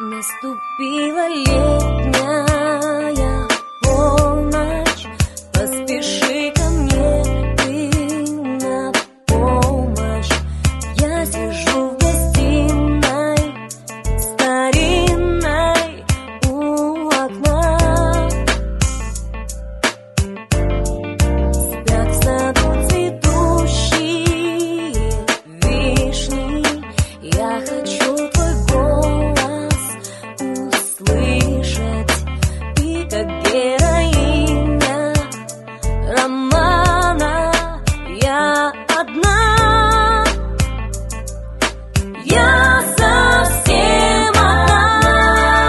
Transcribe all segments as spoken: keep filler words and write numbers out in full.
Наступила летняя полночь, поспеши ко мне ты на помощь. Я сижу в гостиной старинной у окна. Спят в саду цветущие вишни. Я хочу твой голос услышать, и как героиня романа я одна. Я совсем одна,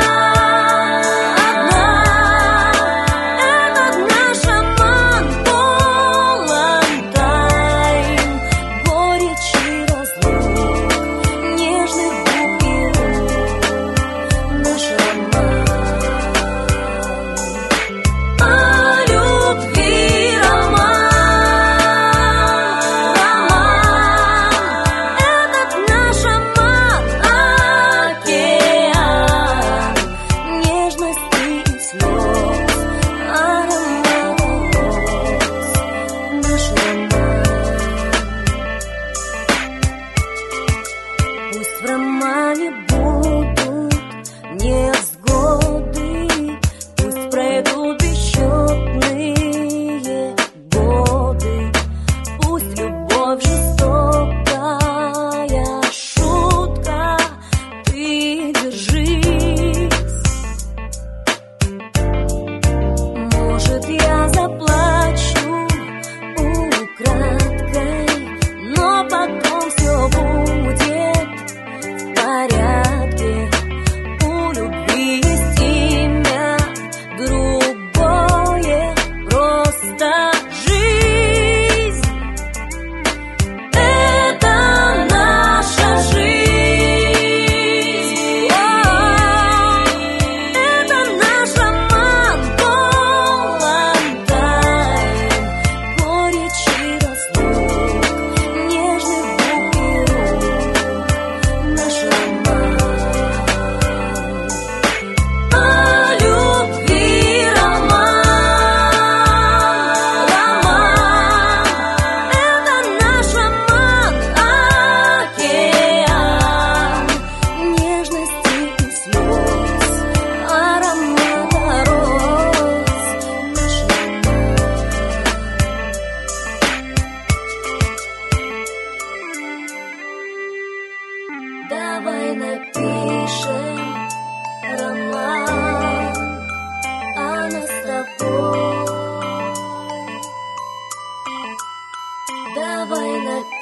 одна. Этот наш роман полон тайн, горечи разлук, нежных губ и рук. Наш роман о любви, роман, роман. Этот наш роман океан нежности и слез, аромат роз. Наш роман. Пусть в романе будут невзгоды, пусть пройдут бесчетные годы, пусть любовь жестокая шутка, ты держись. Может, я заплачу украдкой, но потом все будет в порядке. У любви есть имя другое, просто жизнь. Это наша жизнь. Это наш роман полон тайн, горечи разлук, нежных губ и рук. Наш роман о любви, роман, роман. Это наш роман океан нежности и слез, аромата роз. Наш роман. Давай напишем роман о нас с тобой. Давай напишем